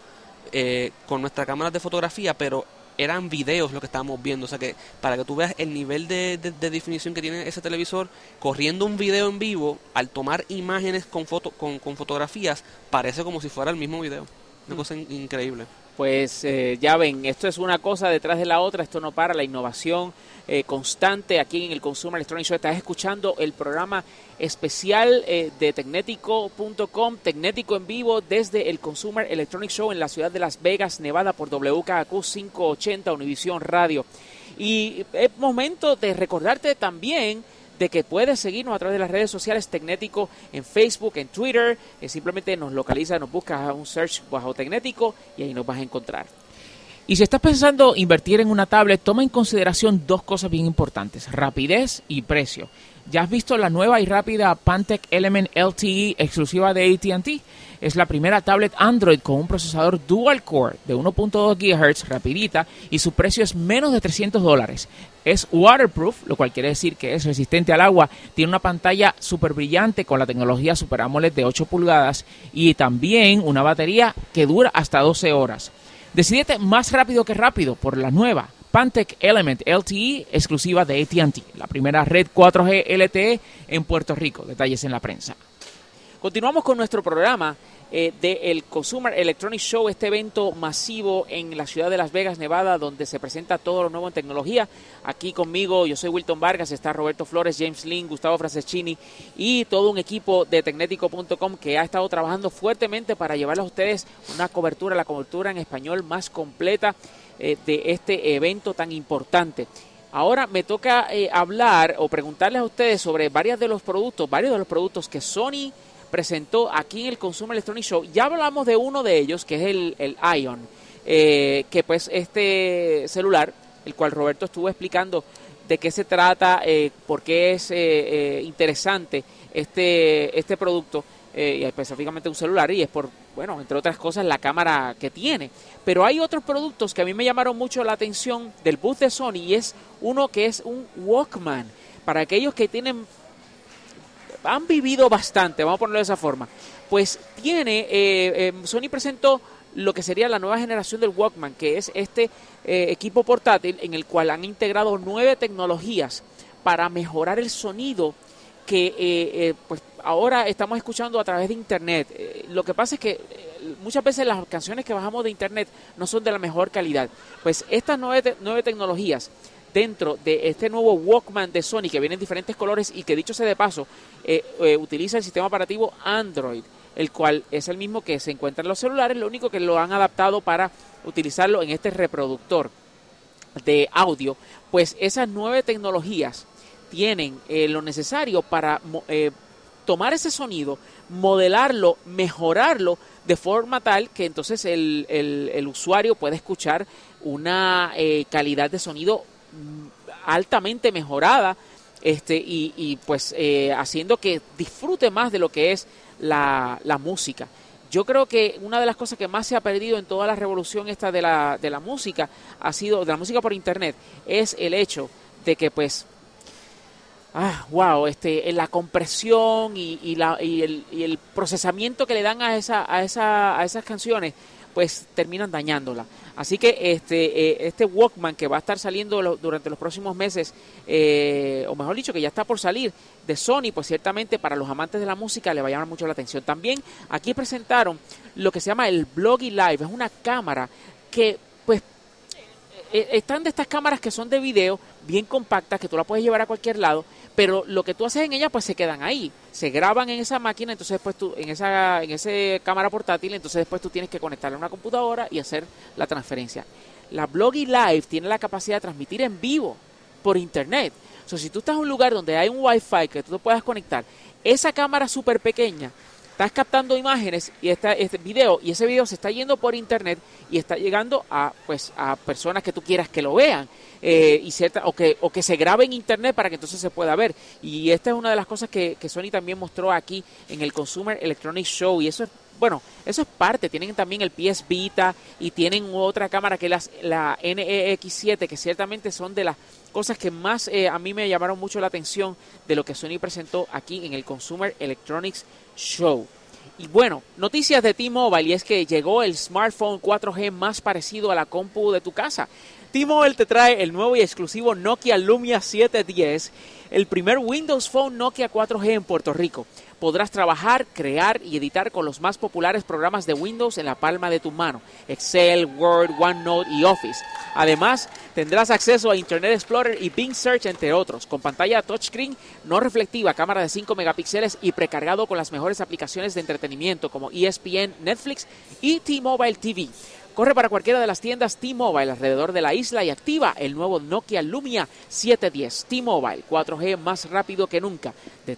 con nuestras cámaras de fotografía, pero eran videos lo que estábamos viendo. O sea que para que tú veas el nivel de definición que tiene ese televisor, corriendo un video en vivo, al tomar imágenes con fotografías, parece como si fuera el mismo video. Una cosa increíble. Pues ya ven, esto es una cosa detrás de la otra, esto no para, la innovación constante aquí en el Consumer Electronics Show. Estás escuchando el programa especial de Tecnético.com, Tecnético en vivo desde el Consumer Electronics Show en la ciudad de Las Vegas, Nevada, por WKQ 580 Univisión Radio. Y es momento de recordarte también de que puedes seguirnos a través de las redes sociales Tecnético en Facebook, en Twitter. Simplemente nos localiza, nos buscas un search bajo Tecnético y ahí nos vas a encontrar. Y si estás pensando invertir en una tablet, toma en consideración dos cosas bien importantes: rapidez y precio. ¿Ya has visto la nueva y rápida Pantec Element LTE exclusiva de AT&T? Es la primera tablet Android con un procesador dual core de 1.2 GHz, rapidita, y su precio es menos de $300. Es waterproof, lo cual quiere decir que es resistente al agua. Tiene una pantalla súper brillante con la tecnología Super AMOLED de 8 pulgadas y también una batería que dura hasta 12 horas. Decídete más rápido que rápido por la nueva Pantec Element LTE exclusiva de AT&T, la primera red 4G LTE en Puerto Rico. Detalles en la prensa. Continuamos con nuestro programa del Consumer Electronics Show, este evento masivo en la ciudad de Las Vegas, Nevada, donde se presenta todo lo nuevo en tecnología. Aquí conmigo, yo soy Wilton Vargas, está Roberto Flores, James Lin, Gustavo Franceschini y todo un equipo de Tecnético.com que ha estado trabajando fuertemente para llevarles a ustedes la cobertura en español más completa de este evento tan importante. Ahora me toca hablar o preguntarles a ustedes sobre varios de los productos que Sony presentó aquí en el Consumer Electronics Show. Ya hablamos de uno de ellos, que es el Ion, que pues este celular, el cual Roberto estuvo explicando de qué se trata, por qué es interesante este producto, y específicamente un celular, y es por, bueno, entre otras cosas, la cámara que tiene. Pero hay otros productos que a mí me llamaron mucho la atención del booth de Sony, y es uno que es un Walkman, para aquellos que han vivido bastante, vamos a ponerlo de esa forma. Pues Sony presentó lo que sería la nueva generación del Walkman, que es este equipo portátil en el cual han integrado 9 tecnologías para mejorar el sonido que pues ahora estamos escuchando a través de internet. Lo que pasa es que muchas veces las canciones que bajamos de internet no son de la mejor calidad. Pues estas 9 tecnologías dentro de este nuevo Walkman de Sony, que viene en diferentes colores y que, dicho sea de paso, utiliza el sistema operativo Android, el cual es el mismo que se encuentra en los celulares, lo único que lo han adaptado para utilizarlo en este reproductor de audio. Pues esas 9 tecnologías tienen lo necesario para tomar ese sonido, modelarlo, mejorarlo de forma tal que entonces el usuario pueda escuchar una calidad de sonido altamente mejorada, y pues haciendo que disfrute más de lo que es la música. Yo creo que una de las cosas que más se ha perdido en toda la revolución esta de la música de la música por internet, es el hecho de que pues la compresión y el procesamiento que le dan a esas canciones, pues terminan dañándola. Así que este Walkman, que va a estar saliendo durante los próximos meses, o mejor dicho, que ya está por salir de Sony, pues ciertamente para los amantes de la música le va a llamar mucho la atención. También aquí presentaron lo que se llama el Blogi Live. Es una cámara que pues están de estas cámaras que son de video, bien compactas, que tú la puedes llevar a cualquier lado, pero lo que tú haces en ellas pues se quedan ahí, se graban en esa máquina, entonces después tú, en ese cámara portátil, entonces después tú tienes que conectarla a una computadora y hacer la transferencia. La Blogi Live tiene la capacidad de transmitir en vivo por internet. O sea, si tú estás en un lugar donde hay un Wi-Fi que tú te puedas conectar, esa cámara súper pequeña, estás captando imágenes y este video, y ese video se está yendo por internet y está llegando a personas que tú quieras que lo vean, o que se grabe en internet para que entonces se pueda ver. Y esta es una de las cosas que Sony también mostró aquí en el Consumer Electronics Show, y eso es parte. Tienen también el PS Vita y tienen otra cámara que es la NEX7, que ciertamente son de las cosas que más a mí me llamaron mucho la atención de lo que Sony presentó aquí en el Consumer Electronics Show. Y bueno, noticias de T-Mobile, y es que llegó el smartphone 4G más parecido a la compu de tu casa. T-Mobile te trae el nuevo y exclusivo Nokia Lumia 710, el primer Windows Phone Nokia 4G en Puerto Rico. Podrás trabajar, crear y editar con los más populares programas de Windows en la palma de tu mano: Excel, Word, OneNote y Office. Además, tendrás acceso a Internet Explorer y Bing Search, entre otros, con pantalla touchscreen no reflectiva, cámara de 5 megapíxeles y precargado con las mejores aplicaciones de entretenimiento como ESPN, Netflix y T-Mobile TV. Corre para cualquiera de las tiendas T-Mobile alrededor de la isla y activa el nuevo Nokia Lumia 710. T-Mobile, 4G más rápido que nunca.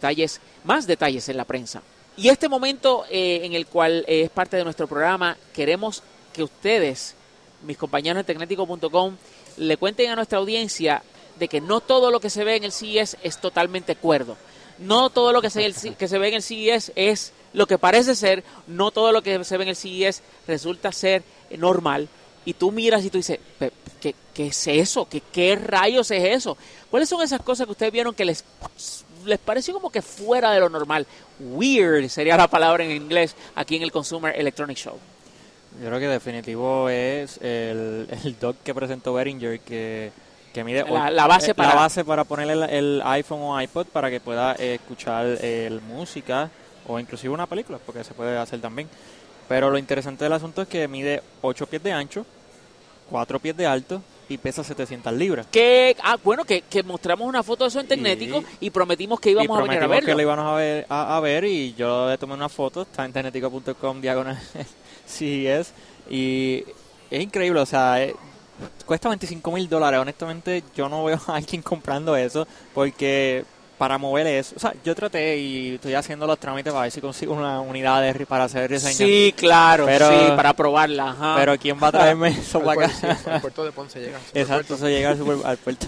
Más detalles en la prensa. Y este momento en el cual es parte de nuestro programa, queremos que ustedes, mis compañeros de Tecnético.com, le cuenten a nuestra audiencia de que no todo lo que se ve en el CES es totalmente cuerdo. No todo lo que se ve en el CES es lo que parece ser. No todo lo que se ve en el CES resulta ser normal. Y tú miras y tú dices, ¿qué es eso? ¿Qué rayos es eso? ¿Cuáles son esas cosas que ustedes vieron que les pareció como que fuera de lo normal? Weird sería la palabra en inglés aquí en el Consumer Electronics Show. Yo creo que definitivo es el dock que presentó Behringer, que mide la base para ponerle el iPhone o iPod para que pueda escuchar música o inclusive una película, porque se puede hacer también. Pero lo interesante del asunto es que mide 8 pies de ancho, 4 pies de alto y pesa 700 libras. Bueno, que mostramos una foto de eso en Tecnético y prometimos que íbamos a venir a verlo. Que lo íbamos a ver y yo le tomé una foto, está en tecnético.com/CES y es increíble, o sea, cuesta $25,000. Honestamente, yo no veo a alguien comprando eso porque para mover eso, o sea, yo traté y estoy haciendo los trámites para ver si consigo una unidad para hacer diseño. Sí, claro, sí, para probarla. Ajá. Pero ¿quién va a traerme eso para acá? Sí, al puerto de Ponce llega. Exacto, eso llega al puerto.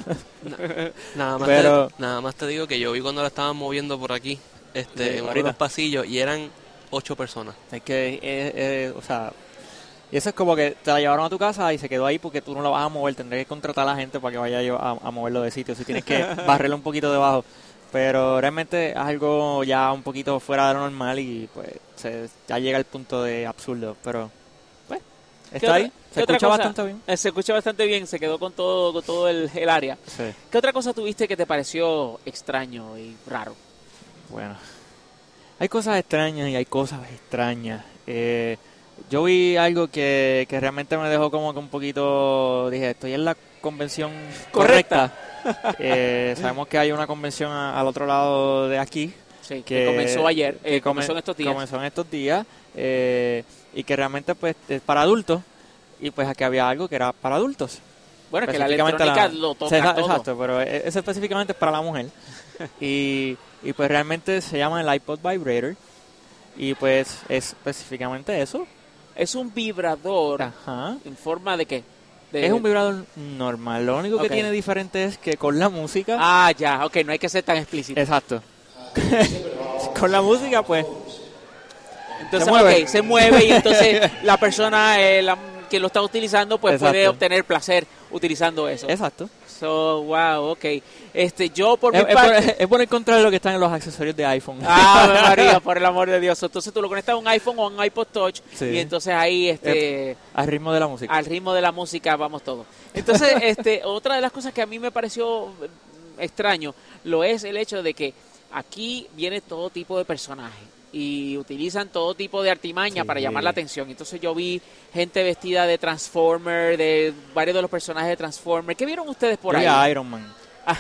Nada más te digo que yo vi cuando la estaban moviendo por aquí, en uno de los pasillos, y eran 8 personas. Es que, o sea, y eso es como que te la llevaron a tu casa y se quedó ahí porque tú no la vas a mover. Tendrás que contratar a la gente para que vaya a moverlo de sitio. Si tienes que barrerlo un poquito debajo. Pero realmente es algo ya un poquito fuera de lo normal y pues ya llega al punto de absurdo. Pero pues está ahí. Se escucha bastante bien. Se escucha bastante bien, se quedó con todo el área. Sí. ¿Qué otra cosa tuviste que te pareció extraño y raro? Bueno, hay cosas extrañas y hay cosas extrañas. Yo vi algo que realmente me dejó como que un poquito, dije, estoy en la convención correcta. Sabemos que hay una convención al otro lado de aquí. Sí, que comenzó ayer, comenzó en estos días. Comenzó en estos días y que realmente pues es para adultos y pues aquí había algo que era para adultos. Bueno, que la electrónica lo toca todo. Exacto, pero eso específicamente es para la mujer. y pues realmente se llama el iPod Vibrator y pues es específicamente eso. Es un vibrador. Ajá. ¿En forma de qué? Es un vibrador normal. Lo único que tiene diferente es que con la música... Ya. Ok, no hay que ser tan explícito. Exacto. Con la música, pues... Entonces, se mueve y entonces la persona que lo está utilizando pues puede obtener placer utilizando eso. Exacto. Wow, ok. Yo por mi parte... Es por el contrario de lo que están en los accesorios de iPhone. María, por el amor de Dios. Entonces tú lo conectas a un iPhone o a un iPod Touch y entonces ahí... al ritmo de la música. Al ritmo de la música vamos todos. Entonces, otra de las cosas que a mí me pareció extraño lo es el hecho de que aquí viene todo tipo de personajes y utilizan todo tipo de artimaña para llamar la atención. Entonces yo vi gente vestida de Transformer, de varios de los personajes de Transformer. ¿Qué vieron ustedes por ahí? Vi a Iron Man.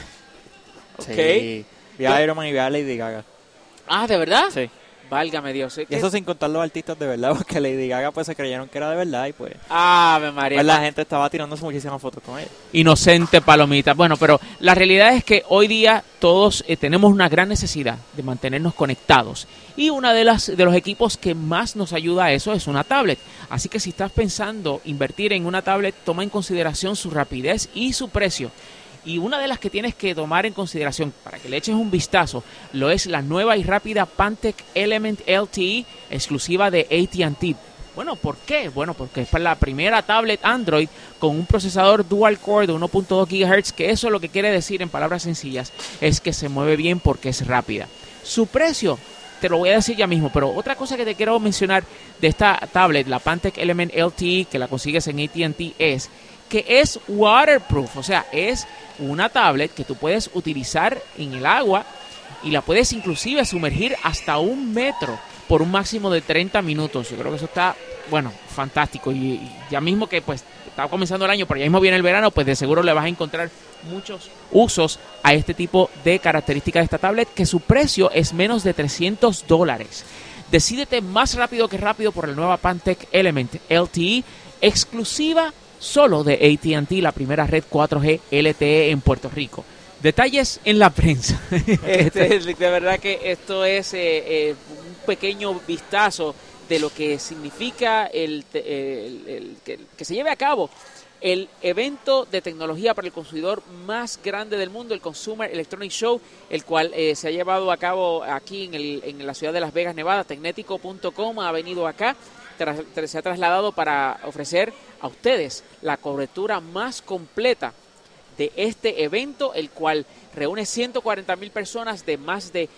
Sí, vi a Iron Man y vi a Lady Gaga. ¿De verdad? Sí. Válgame Dios. Y eso sin contar los artistas de verdad, porque Lady Gaga pues se creyeron que era de verdad y pues... María. Pues la gente estaba tirándose muchísimas fotos con ella. Inocente palomita. Bueno, pero la realidad es que hoy día todos tenemos una gran necesidad de mantenernos conectados. Y uno de los equipos que más nos ayuda a eso es una tablet. Así que si estás pensando invertir en una tablet, toma en consideración su rapidez y su precio. Y una de las que tienes que tomar en consideración para que le eches un vistazo lo es la nueva y rápida Pantec Element LTE exclusiva de AT&T. Bueno, ¿por qué? Bueno, porque es la primera tablet Android con un procesador dual core de 1.2 GHz, que eso lo que quiere decir en palabras sencillas es que se mueve bien porque es rápida. Su precio te lo voy a decir ya mismo, pero otra cosa que te quiero mencionar de esta tablet, la Pantec Element LTE, que la consigues en AT&T, es que es waterproof, o sea, es una tablet que tú puedes utilizar en el agua y la puedes inclusive sumergir hasta 1 metro por un máximo de 30 minutos. Yo creo que eso está, fantástico. Y ya mismo que pues está comenzando el año, pero ya mismo viene el verano, pues de seguro le vas a encontrar muchos usos a este tipo de características de esta tablet, que su precio es menos de $300. Decídete más rápido que rápido por la nueva Pantec Element LTE, exclusiva solo de AT&T, la primera red 4G LTE en Puerto Rico. Detalles en la prensa. De verdad que esto es un pequeño vistazo de lo que significa que se lleve a cabo el evento de tecnología para el consumidor más grande del mundo, el Consumer Electronic Show, el cual se ha llevado a cabo aquí en la ciudad de Las Vegas, Nevada. Tecnético.com ha venido acá, se ha trasladado para ofrecer a ustedes la cobertura más completa de este evento, el cual reúne 140,000 personas de más de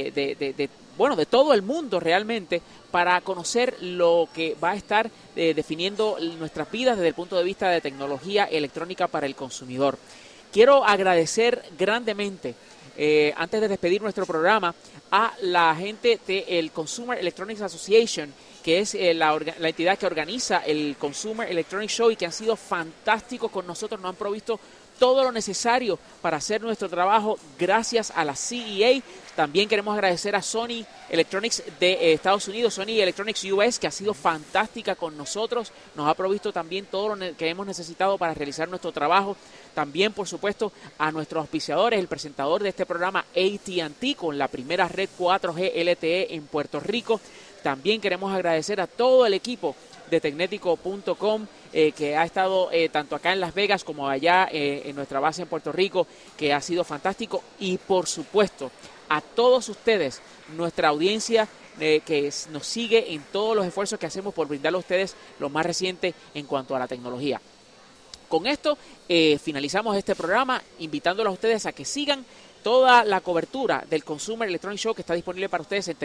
todo el mundo realmente, para conocer lo que va a estar definiendo nuestras vidas desde el punto de vista de tecnología electrónica para el consumidor. quiero agradecer grandemente, antes de despedir nuestro programa, a la gente del Consumer Electronics Association, que es la entidad que organiza el Consumer Electronics Show y que han sido fantásticos con nosotros, nos han provisto todo lo necesario para hacer nuestro trabajo gracias a la CEA. También queremos agradecer a Sony Electronics de Estados Unidos, Sony Electronics US, que ha sido fantástica con nosotros, nos ha provisto también todo lo que hemos necesitado para realizar nuestro trabajo. También, por supuesto, a nuestros auspiciadores, el presentador de este programa, AT&T, con la primera red 4G LTE en Puerto Rico. También queremos agradecer a todo el equipo de Tecnético.com, que ha estado tanto acá en Las Vegas como allá en nuestra base en Puerto Rico, que ha sido fantástico. Y por supuesto, a todos ustedes, nuestra audiencia que nos sigue en todos los esfuerzos que hacemos por brindarle a ustedes lo más reciente en cuanto a la tecnología. Con esto finalizamos este programa, invitándolos a ustedes a que sigan toda la cobertura del Consumer Electronics Show, que está disponible para ustedes en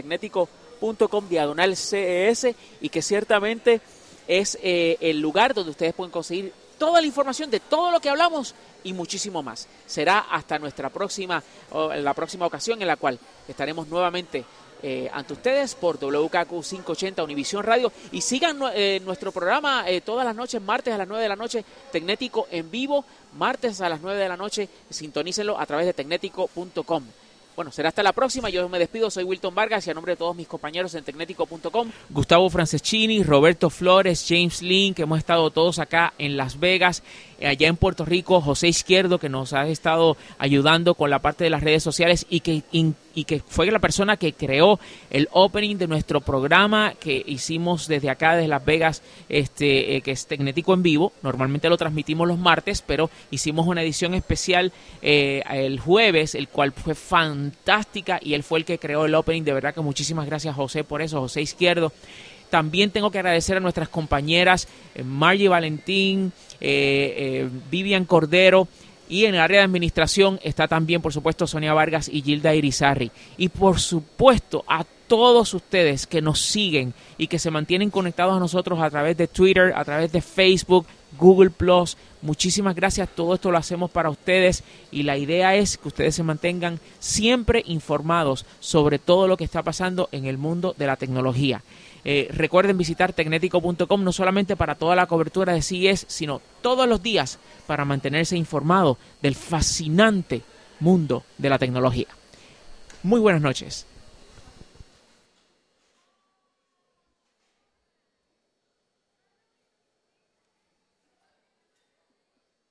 Tecnético.com/CES, y que ciertamente es el lugar donde ustedes pueden conseguir toda la información de todo lo que hablamos y muchísimo más. Será hasta la próxima ocasión en la cual estaremos nuevamente ante ustedes por WKQ 580 Univisión Radio, y sigan nuestro programa todas las noches, martes a las 9 de la noche, Tecnético en vivo, martes a las 9 de la noche, sintonícenlo a través de Tecnético.com. Bueno, será hasta la próxima. Yo me despido, soy Wilton Vargas, y a nombre de todos mis compañeros en Tecnético.com, Gustavo Franceschini, Roberto Flores, James Lin, que hemos estado todos acá en Las Vegas, allá en Puerto Rico, José Izquierdo, que nos ha estado ayudando con la parte de las redes sociales y que fue la persona que creó el opening de nuestro programa que hicimos desde acá, desde Las Vegas, que es Tecnético en vivo. Normalmente lo transmitimos los martes, pero hicimos una edición especial el jueves, el cual fue fantástica, y él fue el que creó el opening. De verdad que muchísimas gracias, José, por eso, José Izquierdo. También tengo que agradecer a nuestras compañeras Margie Valentín, Vivian Cordero, y en el área de administración está también, por supuesto, Sonia Vargas y Gilda Irizarry. Y por supuesto, a todos ustedes que nos siguen y que se mantienen conectados a nosotros a través de Twitter, a través de Facebook, Google+. Muchísimas gracias. Todo esto lo hacemos para ustedes, y la idea es que ustedes se mantengan siempre informados sobre todo lo que está pasando en el mundo de la tecnología. Recuerden visitar Tecnético.com no solamente para toda la cobertura de CES, sino todos los días para mantenerse informado del fascinante mundo de la tecnología. Muy buenas noches.